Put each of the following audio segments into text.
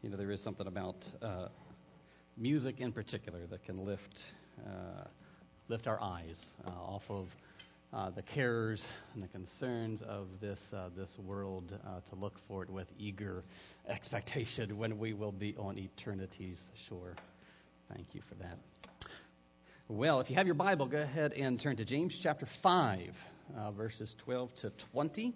There is something about music in particular that can lift our eyes off of the cares and the concerns of this world to look forward with eager expectation when we will be on eternity's shore. Thank you for that. Well, if you have your Bible, go ahead and turn to James chapter 5, verses 12 to 20.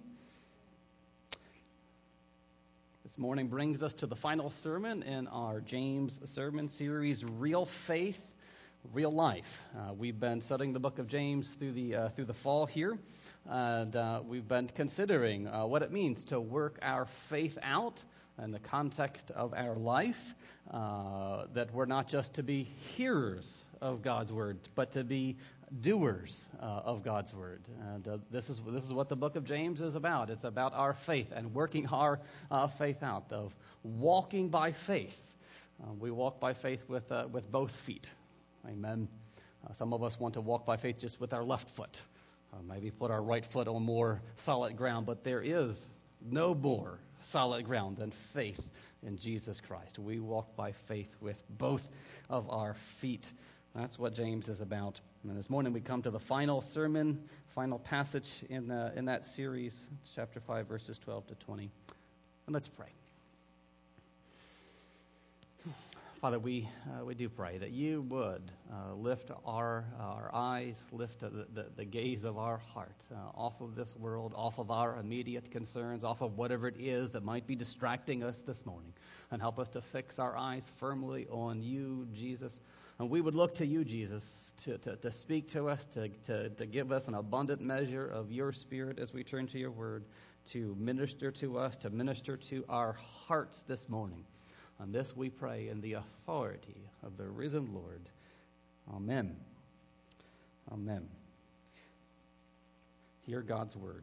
This morning brings us to the final sermon in our James sermon series, Real Faith, Real Life. We've been studying the book of James through the fall here, and we've been considering what it means to work our faith out in the context of our life, that we're not just to be hearers of God's word, but to be doers of God's word. And this is what the book of James is about. It's about our faith and working our faith out, of walking by faith. We walk by faith with both feet. Amen. Some of us want to walk by faith just with our left foot. Maybe put our right foot on more solid ground, but there is no more solid ground than faith in Jesus Christ. We walk by faith with both of our feet. That's what James is about. And this morning we come to the final sermon, final passage in that series, chapter 5, verses 12 to 20. And let's pray. Father, we do pray that you would lift our eyes, lift the gaze of our heart off of this world, off of our immediate concerns, off of whatever it is that might be distracting us this morning, and help us to fix our eyes firmly on you, Jesus. And we would look to you, Jesus, to speak to us, to give us an abundant measure of your Spirit as we turn to your word, to minister to us, to minister to our hearts this morning. And this we pray in the authority of the risen Lord. Amen. Amen. Hear God's word.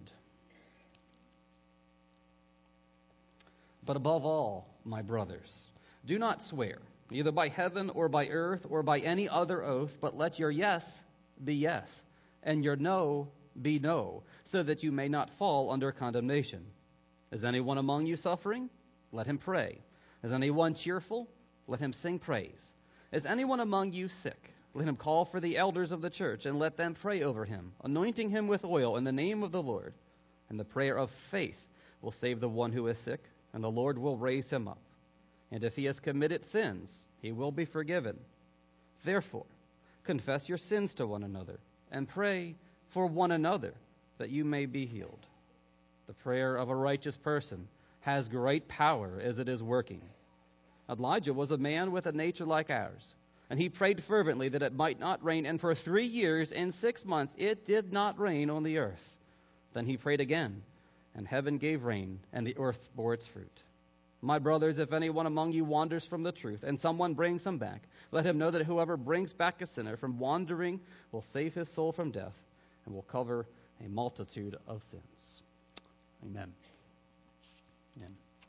But above all, my brothers, do not swear, either by heaven or by earth or by any other oath, but let your yes be yes, and your no be no, so that you may not fall under condemnation. Is anyone among you suffering? Let him pray. Is anyone cheerful? Let him sing praise. Is anyone among you sick? Let him call for the elders of the church, and let them pray over him, anointing him with oil in the name of the Lord. And the prayer of faith will save the one who is sick, and the Lord will raise him up. And if he has committed sins, he will be forgiven. Therefore, confess your sins to one another, and pray for one another, that you may be healed. The prayer of a righteous person has great power as it is working. Elijah was a man with a nature like ours, and he prayed fervently that it might not rain, and for 3 years and 6 months it did not rain on the earth. Then he prayed again, and heaven gave rain, and the earth bore its fruit. My brothers, if anyone among you wanders from the truth, and someone brings him back, let him know that whoever brings back a sinner from wandering will save his soul from death, and will cover a multitude of sins. Amen. Amen.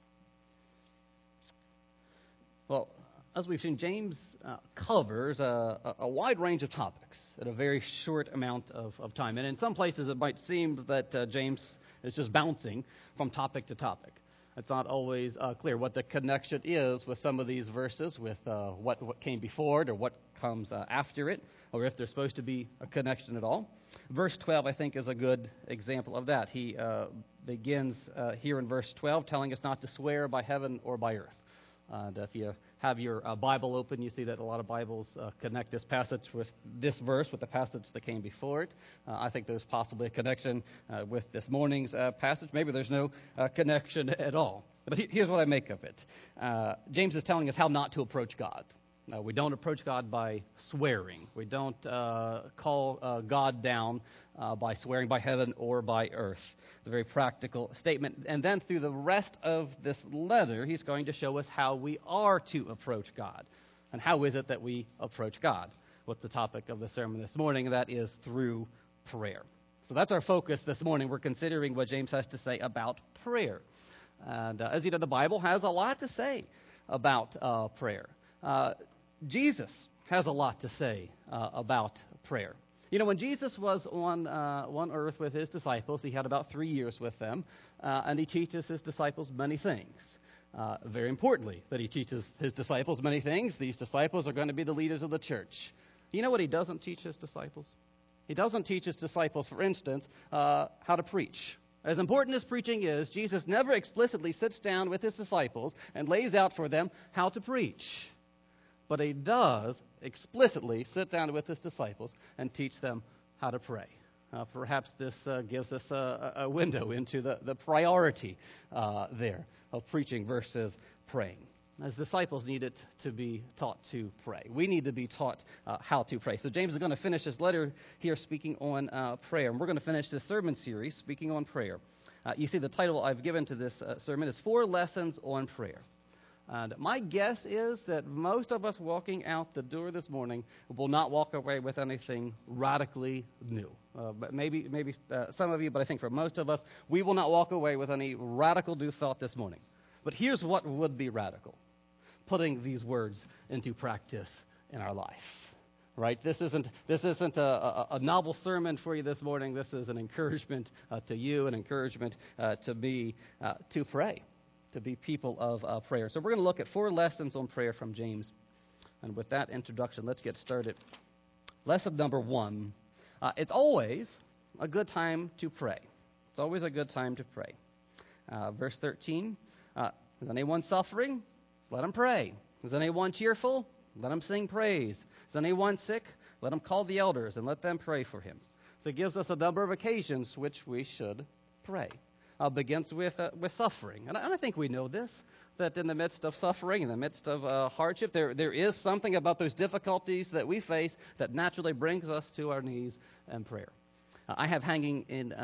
Well, as we've seen, James covers a wide range of topics at a very short amount of time. And in some places it might seem that James is just bouncing from topic to topic. It's not always clear what the connection is with some of these verses, with what came before it or what comes after it, or if there's supposed to be a connection at all. Verse 12, I think, is a good example of that. He begins here in verse 12 telling us not to swear by heaven or by earth. And if you have your Bible open, you see that a lot of Bibles connect this passage with this verse, with the passage that came before it. I think there's possibly a connection with this morning's passage. Maybe there's no connection at all. But here's what I make of it. James is telling us how not to approach God. We don't approach God by swearing. We don't call God down by swearing by heaven or by earth. It's a very practical statement. And then through the rest of this letter, he's going to show us how we are to approach God. And how is it that we approach God? What's the topic of the sermon this morning? That is through prayer. So that's our focus this morning. We're considering what James has to say about prayer. And as you know, the Bible has a lot to say about prayer. Jesus has a lot to say about prayer. You know, when Jesus was on earth with his disciples, he had about 3 years with them, and he teaches his disciples many things. Very importantly, that he teaches his disciples many things. These disciples are going to be the leaders of the church. You know what he doesn't teach his disciples? He doesn't teach his disciples, for instance, how to preach. As important as preaching is, Jesus never explicitly sits down with his disciples and lays out for them how to preach. But he does explicitly sit down with his disciples and teach them how to pray. Perhaps this gives us a window into the priority there of preaching versus praying. As disciples needed to be taught to pray. We need to be taught how to pray. So James is going to finish his letter here speaking on prayer. And we're going to finish this sermon series speaking on prayer. You see, the title I've given to this sermon is 4 Lessons on Prayer. And my guess is that most of us walking out the door this morning will not walk away with anything radically new. But maybe some of you, but I think for most of us, we will not walk away with any radical new thought this morning. But here's what would be radical: putting these words into practice in our life. Right? This isn't a novel sermon for you this morning. This is an encouragement to you, an encouragement to me to pray. To be people of prayer. So we're going to look at 4 lessons on prayer from James. And with that introduction, let's get started. Lesson number 1. It's always a good time to pray. It's always a good time to pray. Verse 13. Is anyone suffering? Let him pray. Is anyone cheerful? Let him sing praise. Is anyone sick? Let him call the elders and let them pray for him. So it gives us a number of occasions which we should pray. Begins with suffering. And I think we know this, that in the midst of suffering, in the midst of hardship, there is something about those difficulties that we face that naturally brings us to our knees and prayer. I have hanging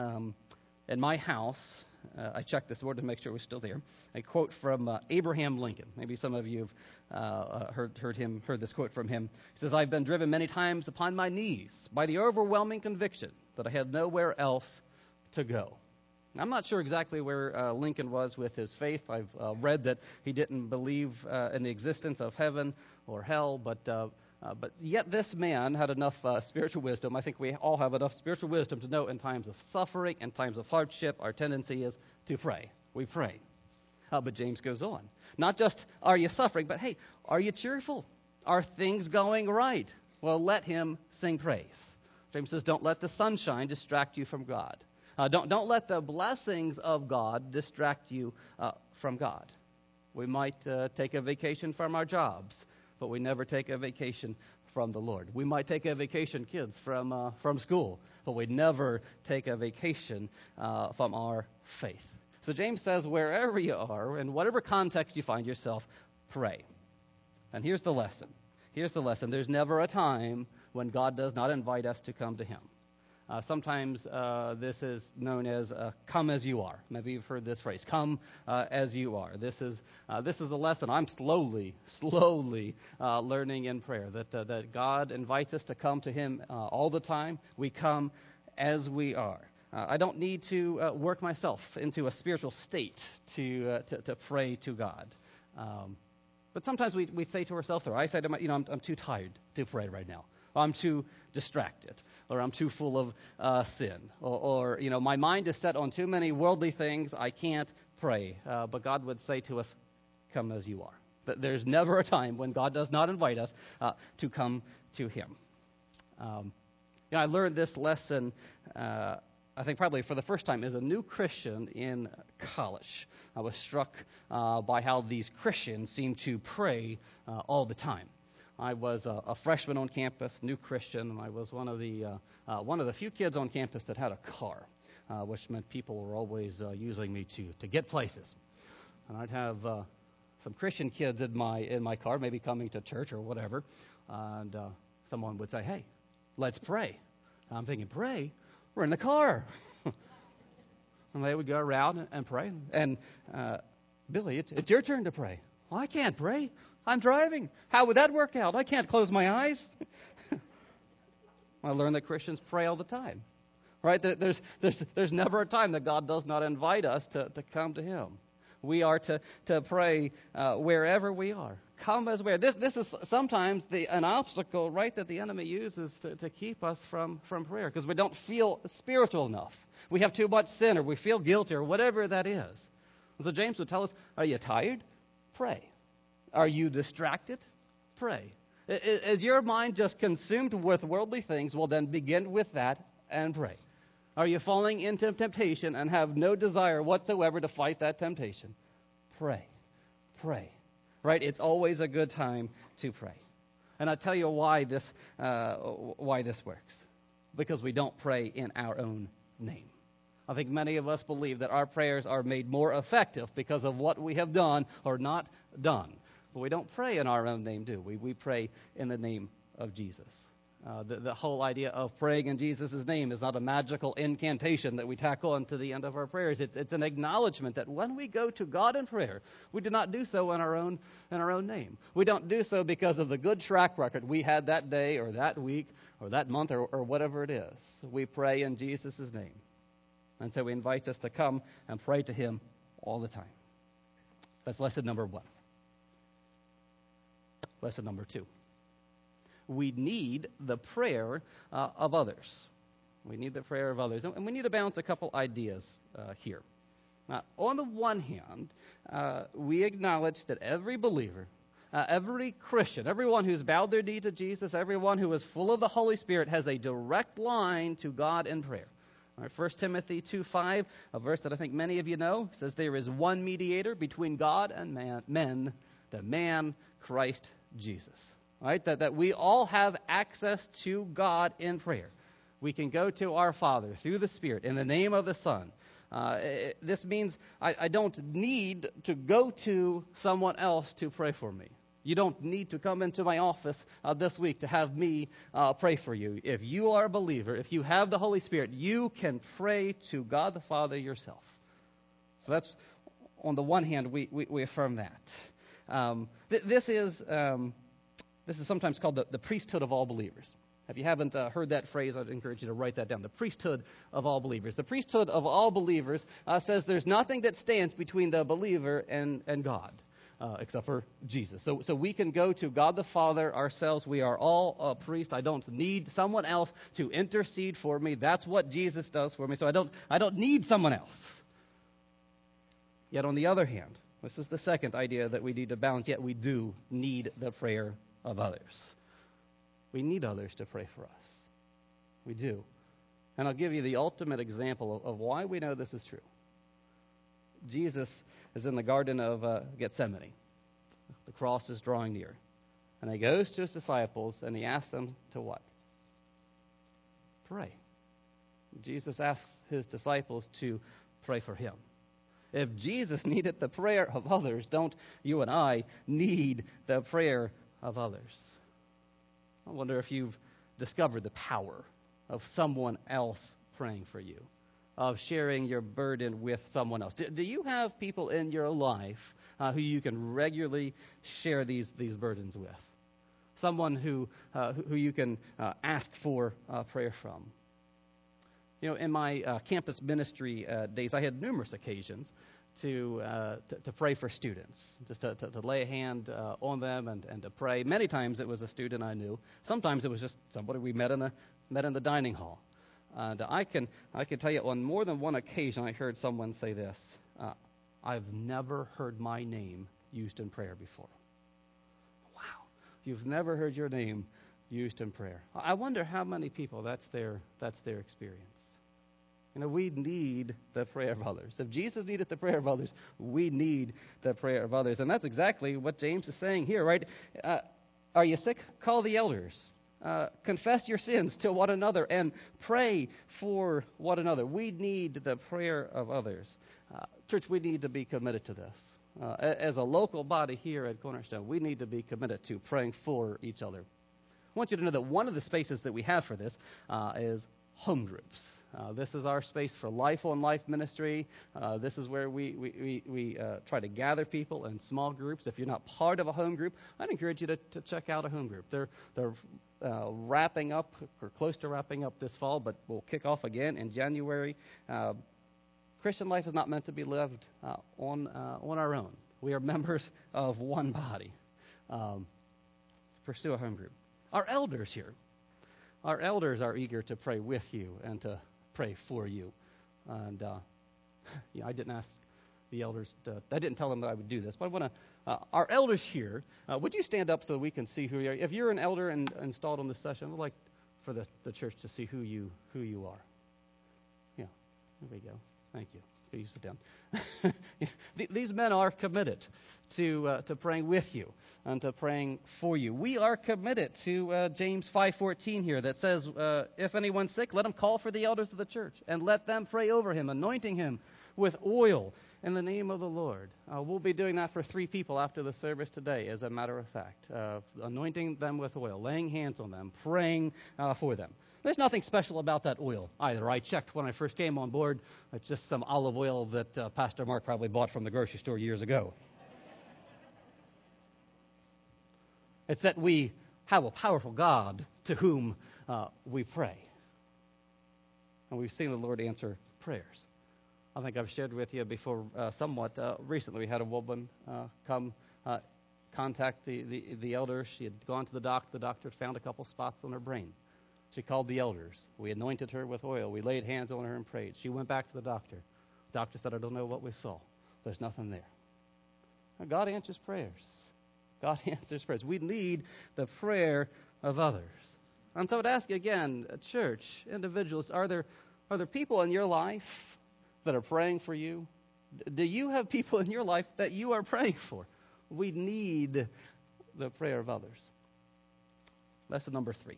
in my house, I checked this morning to make sure it was still there, a quote from Abraham Lincoln. Maybe some of you have heard this quote from him. He says, "I've been driven many times upon my knees by the overwhelming conviction that I had nowhere else to go." I'm not sure exactly where Lincoln was with his faith. I've read that he didn't believe in the existence of heaven or hell, but yet this man had enough spiritual wisdom. I think we all have enough spiritual wisdom to know in times of suffering, in times of hardship, our tendency is to pray. We pray. But James goes on. Not just are you suffering, but hey, are you cheerful? Are things going right? Well, let him sing praise. James says, don't let the sunshine distract you from God. Don't let the blessings of God distract you from God. We might take a vacation from our jobs, but we never take a vacation from the Lord. We might take a vacation, kids, from school, but we never take a vacation from our faith. So James says, wherever you are, in whatever context you find yourself, pray. And here's the lesson. Here's the lesson. There's never a time when God does not invite us to come to him. Sometimes this is known as come as you are. Maybe you've heard this phrase, come as you are. This is a lesson I'm slowly learning in prayer, that God invites us to come to him all the time. We come as we are. I don't need to work myself into a spiritual state to pray to God. But sometimes we say to ourselves, or I say to I'm too tired to pray right now. I'm too distracted, or I'm too full of sin, or my mind is set on too many worldly things, I can't pray. But God would say to us, come as you are. There's never a time when God does not invite us to come to him. I learned this lesson, I think probably for the first time as a new Christian in college. I was struck by how these Christians seem to pray all the time. I was a freshman on campus, new Christian, and I was one of the few kids on campus that had a car, which meant people were always using me to get places. And I'd have some Christian kids in my car, maybe coming to church or whatever, and someone would say, "Hey, let's pray." And I'm thinking, pray? We're in the car. And they would go around and pray. And Billy, it's your turn to pray. Well, I can't pray. I'm driving. How would that work out? I can't close my eyes. I learned that Christians pray all the time, right? There's never a time that God does not invite us to come to him. We are to pray wherever we are. Come as we are. This is sometimes an obstacle, right, that the enemy uses to keep us from prayer, because we don't feel spiritual enough. We have too much sin, or we feel guilty, or whatever that is. And so James would tell us, are you tired? Pray. Are you distracted? Pray. Is your mind just consumed with worldly things? Well, then begin with that and pray. Are you falling into temptation and have no desire whatsoever to fight that temptation? Pray. Pray. Right? It's always a good time to pray. And I'll tell you why this works. Because we don't pray in our own name. I think many of us believe that our prayers are made more effective because of what we have done or not done. But we don't pray in our own name, do we? We pray in the name of Jesus. The whole idea of praying in Jesus' name is not a magical incantation that we tack on to the end of our prayers. It's an acknowledgement that when we go to God in prayer, we do not do so in our own name. We don't do so because of the good track record we had that day or that week or that month or whatever it is. We pray in Jesus' name. And so he invites us to come and pray to him all the time. That's lesson number 1. Lesson number 2. We need the prayer of others. We need the prayer of others. And we need to balance a couple ideas here. On the one hand, we acknowledge that every believer, every Christian, everyone who's bowed their knee to Jesus, everyone who is full of the Holy Spirit has a direct line to God in prayer. All right, 1 Timothy 2:5, a verse that I think many of you know, says there is one mediator between God and men, the man Christ Jesus. Right? That we all have access to God in prayer. We can go to our Father through the Spirit in the name of the Son. This means I don't need to go to someone else to pray for me. You don't need to come into my office this week to have me pray for you. If you are a believer, if you have the Holy Spirit, you can pray to God the Father yourself. So that's, on the one hand, we affirm that. This is sometimes called the priesthood of all believers. If you haven't heard that phrase, I'd encourage you to write that down. The priesthood of all believers. The priesthood of all believers says there's nothing that stands between the believer and God, except for Jesus. So we can go to God the Father ourselves. We are all a priest. I don't need someone else to intercede for me. That's what Jesus does for me. So I don't need someone else. Yet on the other hand, this is the second idea that we need to balance. Yet we do need the prayer of others. We need others to pray for us. We do. And I'll give you the ultimate example of why we know this is true. Jesus is in the Garden of Gethsemane. The cross is drawing near. And he goes to his disciples and he asks them to what? Pray. Jesus asks his disciples to pray for him. If Jesus needed the prayer of others, don't you and I need the prayer of others? I wonder if you've discovered the power of someone else praying for you, of sharing your burden with someone else. Do you have people in your life who you can regularly share these burdens with? Someone who you can ask for prayer from? You know, in my campus ministry days, I had numerous occasions to pray for students, just to lay a hand on them and to pray. Many times it was a student I knew. Sometimes it was just somebody we met in the dining hall. And I can tell you on more than one occasion I heard someone say this: "I've never heard my name used in prayer before." Wow, you've never heard your name used in prayer. I wonder how many people that's their experience. You know, we need the prayer of others. If Jesus needed the prayer of others, we need the prayer of others. And that's exactly what James is saying here, right? Are you sick? Call the elders. Confess your sins to one another and pray for one another. We need the prayer of others. Church, we need to be committed to this. As a local body here at Cornerstone, we need to be committed to praying for each other. I want you to know that one of the spaces that we have for this is home groups. This is our space for Life on Life ministry. This is where we try to gather people in small groups. If you're not part of a home group, I'd encourage you to check out a home group. They're wrapping up or close to wrapping up this fall, but we'll kick off again in January. Christian life is not meant to be lived on our own. We are members of one body. Pursue a home group. Our elders here. Our elders are eager to pray with you and to pray for you. And I didn't ask the elders. I didn't tell them that I would do this, but I want to. Our elders here, would you stand up so we can see who you are? If you're an elder and installed on this session, I'd like for the church to see who you are. Yeah, there we go. Thank you. You sit down. These men are committed to praying with you and to praying for you. We are committed to James 5:14 here that says, if anyone's sick, let him call for the elders of the church and let them pray over him, anointing him with oil in the name of the Lord. We'll be doing that for 3 people after the service today, as a matter of fact. Anointing them with oil, laying hands on them, praying for them. There's nothing special about that oil either. I checked when I first came on board. It's just some olive oil that Pastor Mark probably bought from the grocery store years ago. It's that we have a powerful God to whom we pray. And we've seen the Lord answer prayers. I think I've shared with you before somewhat recently. We had a woman come contact the elders. She had gone to the doctor. The doctor found a couple spots on her brain. She called the elders. We anointed her with oil. We laid hands on her and prayed. She went back to the doctor. The doctor said, I don't know what we saw. There's nothing there. Now, God answers prayers. God answers prayers. We need the prayer of others. And so I would ask you again, church, individuals, are there people in your life that are praying for you? Do you have people in your life that you are praying for? We need the prayer of others. Lesson number 3.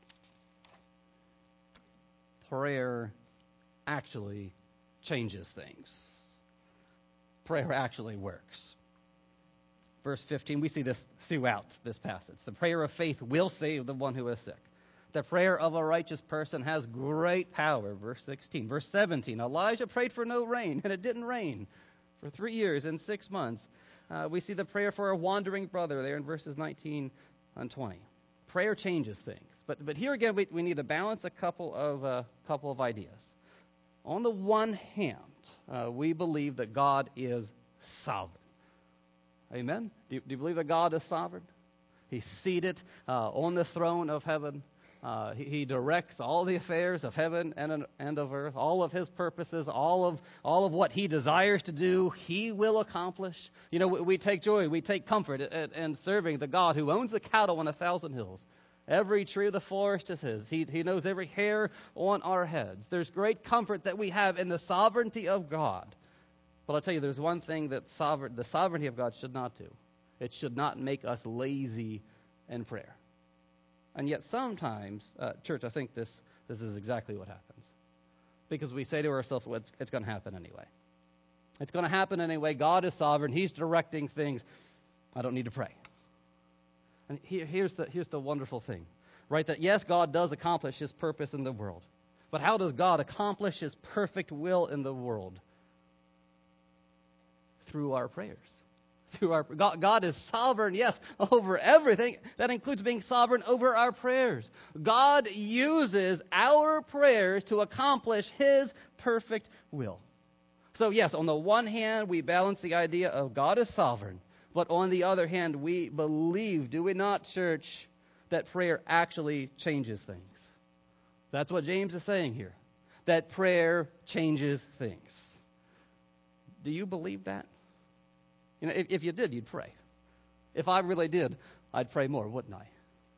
Prayer actually changes things. Prayer actually works. Verse 15, we see this throughout this passage. The prayer of faith will save the one who is sick. The prayer of a righteous person has great power. Verse 16. Verse 17, Elijah prayed for no rain, and it didn't rain for 3 years and 6 months. We see the prayer for a wandering brother there in verses 19 and 20. Prayer changes things. But here again, we need to balance a couple of ideas. On the one hand, we believe that God is sovereign. Amen? Do you believe that God is sovereign? He's seated on the throne of heaven. He directs all the affairs of heaven and of earth, all of his purposes, all of what he desires to do, he will accomplish. You know, we take joy, we take comfort in serving the God who owns the cattle on 1,000 hills. Every tree of the forest is his. He knows every hair on our heads. There's great comfort that we have in the sovereignty of God. But I'll tell you, there's one thing that the sovereignty of God should not do. It should not make us lazy in prayer. And yet sometimes, church, I think this is exactly what happens. Because we say to ourselves, well, it's going to happen anyway. It's going to happen anyway. God is sovereign. He's directing things. I don't need to pray. And here's the wonderful thing, right? That yes, God does accomplish his purpose in the world. But how does God accomplish his perfect will in the world? Through our prayers. God is sovereign, yes, over everything. That includes being sovereign over our prayers. God uses our prayers to accomplish his perfect will. So yes, on the one hand, we balance the idea of God is sovereign. But on the other hand, we believe, do we not, church, that prayer actually changes things. That's what James is saying here. That prayer changes things. Do you believe that? You know, if you did, you'd pray. If I really did, I'd pray more, wouldn't I?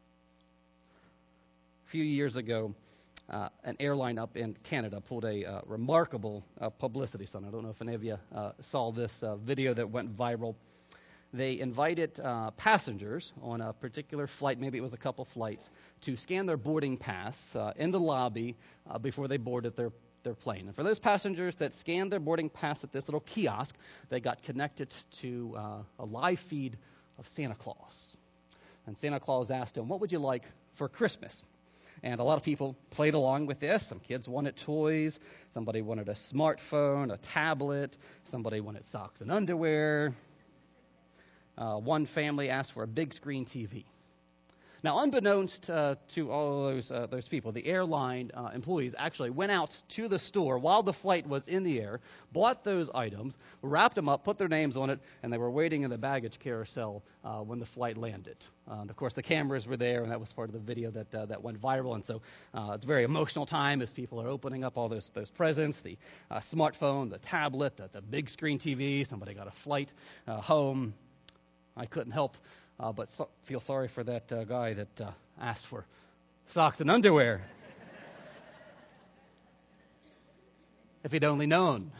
A few years ago, an airline up in Canada pulled a remarkable publicity stunt. I don't know if any of you saw this video that went viral. They invited passengers on a particular flight, maybe it was a couple flights, to scan their boarding pass in the lobby before they boarded their plane. And for those passengers that scanned their boarding pass at this little kiosk, they got connected to a live feed of Santa Claus. And Santa Claus asked them, what would you like for Christmas? And a lot of people played along with this. Some kids wanted toys. Somebody wanted a smartphone, a tablet. Somebody wanted socks and underwear. One family asked for a big screen TV. Now, unbeknownst to all those people, the airline employees actually went out to the store while the flight was in the air, bought those items, wrapped them up, put their names on it, and they were waiting in the baggage carousel when the flight landed. Of course, the cameras were there, and that was part of the video that went viral. And so it's a very emotional time as people are opening up all those presents, the smartphone, the tablet, the big screen TV. Somebody got a flight home. I couldn't help but feel sorry for that guy that asked for socks and underwear. If he'd only known.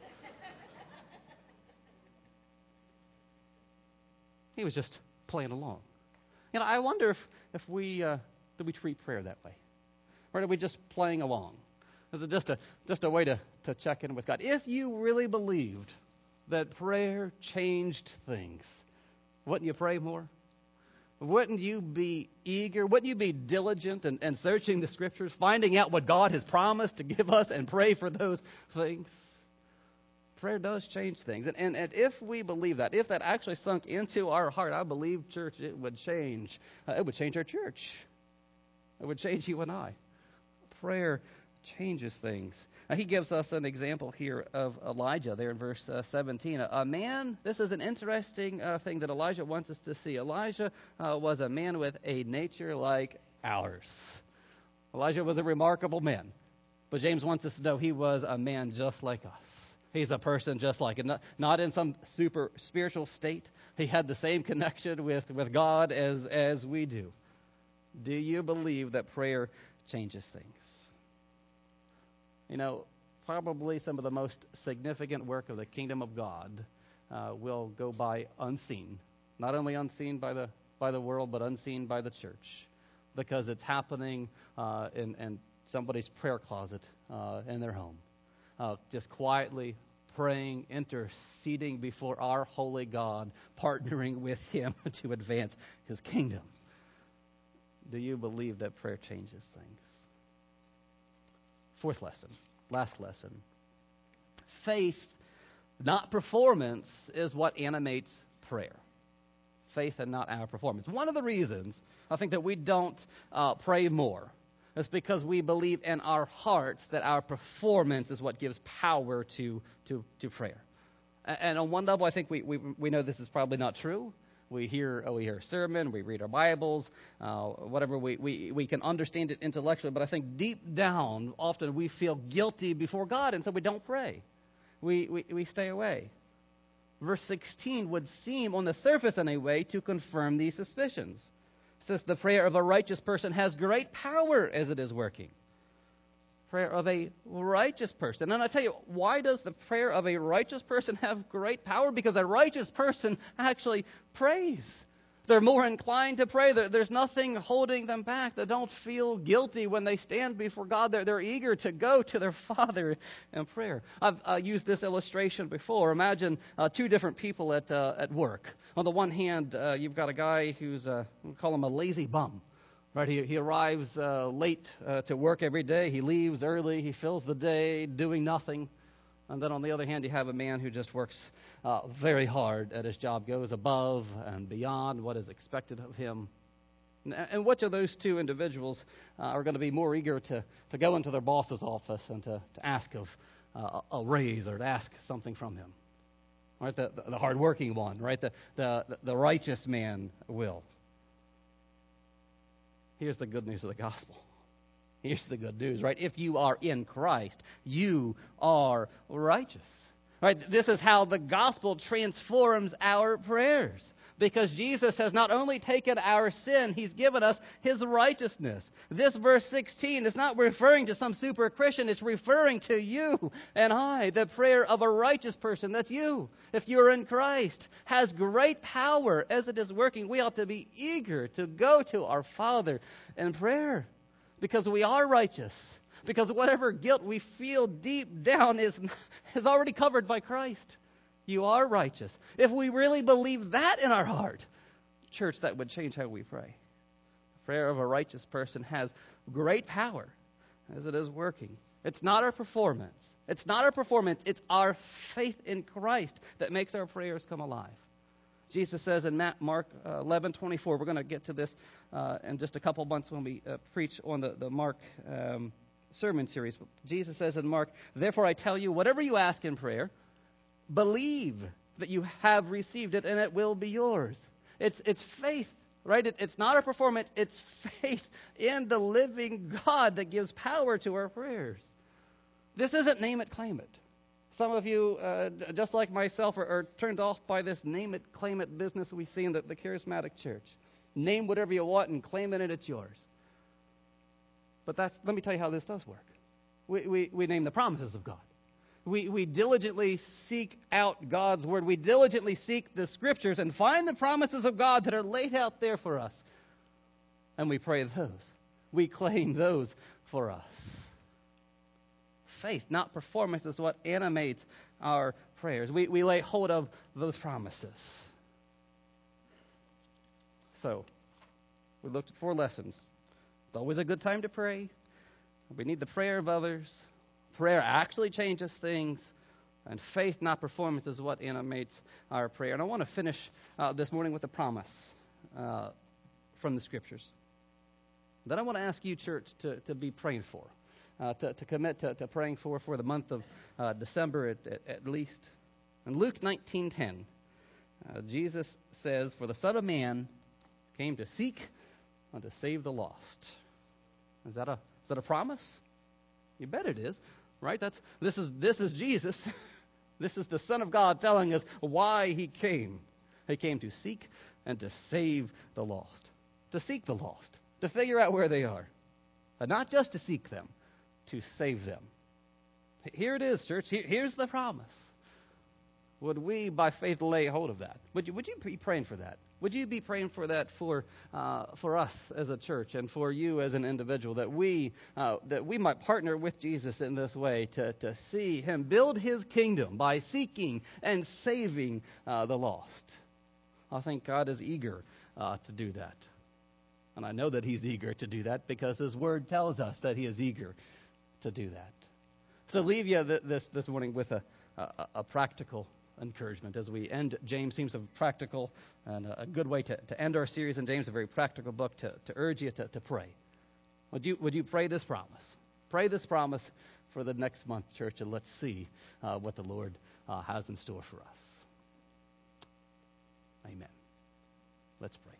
He was just playing along. I wonder if we do we treat prayer that way, or are we just playing along? Is it just a way to check in with God? If you really believed that prayer changed things, wouldn't you pray more? Wouldn't you be eager? Wouldn't you be diligent and searching the Scriptures, finding out what God has promised to give us and pray for those things? Prayer does change things. And if we believe that, if that actually sunk into our heart, I believe, church, it would change. It would change our church. It would change you and I. Prayer changes things. He gives us an example here of Elijah there in verse 17. A man, this is an interesting thing that Elijah wants us to see. Elijah was a man with a nature like ours. Elijah was a remarkable man. But James wants us to know he was a man just like us. He's a person just like it, not in some super spiritual state. He had the same connection with God as we do. Do you believe that prayer changes things? Probably some of the most significant work of the kingdom of God will go by unseen. Not only unseen by the world, but unseen by the church, because it's happening in somebody's prayer closet in their home, just quietly praying, interceding before our holy God, partnering with Him to advance His kingdom. Do you believe that prayer changes things? Fourth lesson, last lesson. Faith, not performance, is what animates prayer. Faith and not our performance. One of the reasons I think that we don't pray more is because we believe in our hearts that our performance is what gives power to prayer. And on one level, I think we know this is probably not true. We hear a sermon, we read our Bibles, whatever, we can understand it intellectually, but I think deep down, often we feel guilty before God, and so we don't pray. We stay away. Verse 16 would seem, on the surface anyway, to confirm these suspicions. It says, the prayer of a righteous person has great power as it is working. Prayer of a righteous person. And I tell you, why does the prayer of a righteous person have great power? Because a righteous person actually prays. They're more inclined to pray. There's nothing holding them back. They don't feel guilty when they stand before God. They're eager to go to their Father in prayer. I've used this illustration before. Imagine two different people at work. On the one hand, you've got a guy who's, we'll call him a lazy bum. Right, he arrives late to work every day. He leaves early. He fills the day doing nothing. And then on the other hand, you have a man who just works very hard at his job, goes above and beyond what is expected of him. And which of those two individuals are going to be more eager to go into their boss's office and to ask of a raise or to ask something from him? Right, the hardworking one, right? The righteous man will. Here's the good news of the gospel. Here's the good news, right? If you are in Christ, you are righteous. Right? This is how the gospel transforms our prayers. Because Jesus has not only taken our sin, He's given us His righteousness. This verse 16 is not referring to some super Christian. It's referring to you and I. The prayer of a righteous person, that's you, if you're in Christ, has great power as it is working. We ought to be eager to go to our Father in prayer because we are righteous. Because whatever guilt we feel deep down is already covered by Christ. You are righteous. If we really believe that in our heart, church, that would change how we pray. The prayer of a righteous person has great power as it is working. It's not our performance. It's not our performance. It's our faith in Christ that makes our prayers come alive. Jesus says in Mark 11:24, we're going to get to this in just a couple months when we preach on the Mark sermon series. Jesus says in Mark, "Therefore I tell you, whatever you ask in prayer, believe that you have received it and it will be yours." It's faith, right? It's not a performance. It's faith in the living God that gives power to our prayers. This isn't name it, claim it. Some of you, just like myself, are turned off by this name it, claim it business we see in the charismatic church. Name whatever you want and claim it and it's yours. But let me tell you how this does work. We name the promises of God. We diligently seek out God's word. We diligently seek the scriptures and find the promises of God that are laid out there for us. And we pray those. We claim those for us. Faith, not performance, is what animates our prayers. We lay hold of those promises. So, we looked at 4 lessons. It's always a good time to pray. We need the prayer of others. Prayer actually changes things. And faith, not performance, is what animates our prayer. And I want to finish this morning with a promise from the Scriptures that I want to ask you, church, to be praying for. To commit to praying for the month of December at least. In Luke 19:10, Jesus says, "For the Son of Man came to seek and to save the lost." Is that a promise? You bet it is, right? This is Jesus. This is the Son of God telling us why he came. He came to seek and to save the lost. To seek the lost. To figure out where they are. But not just to seek them. To save them. Here it is, church. Here's the promise. Would we, by faith, lay hold of that? Would you be praying for that? Would you be praying for that for us as a church and for you as an individual, that we might partner with Jesus in this way to see him build his kingdom by seeking and saving the lost? I think God is eager to do that. And I know that he's eager to do that because his word tells us that he is eager to do that. So leave you this morning with a practical encouragement as we end. James seems a practical and a good way to end our series in James, a very practical book to urge you to pray. Would you pray this promise? Pray this promise for the next month, church, and let's see what the Lord has in store for us. Amen. Let's pray.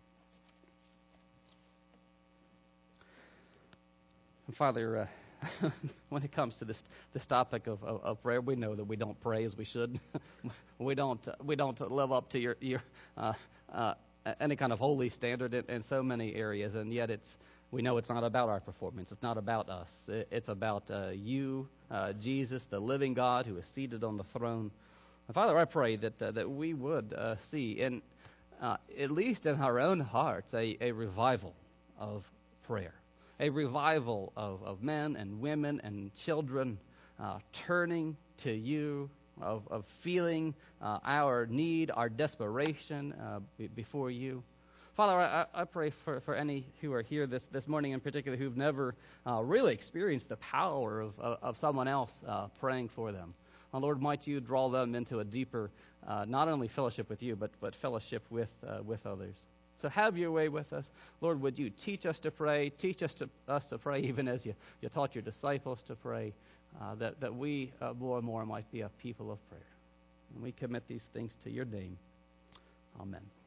And Father, when it comes to this topic of prayer, we know that we don't pray as we should. we don't live up to your any kind of holy standard in so many areas, and yet we know it's not about our performance. It's not about us. It's about you, Jesus, the living God who is seated on the throne. And Father, I pray that we would see, at least in our own hearts, a revival of prayer. A revival of men and women and children turning to you, of feeling our need, our desperation before you. Father, I pray for any who are here this morning in particular who've never really experienced the power of someone else praying for them. Lord, might you draw them into a deeper, not only fellowship with you, but fellowship with others. So have your way with us. Lord, would you teach us to pray, teach us to pray even as you taught your disciples to pray, that we more and more might be a people of prayer. And we commit these things to your name. Amen.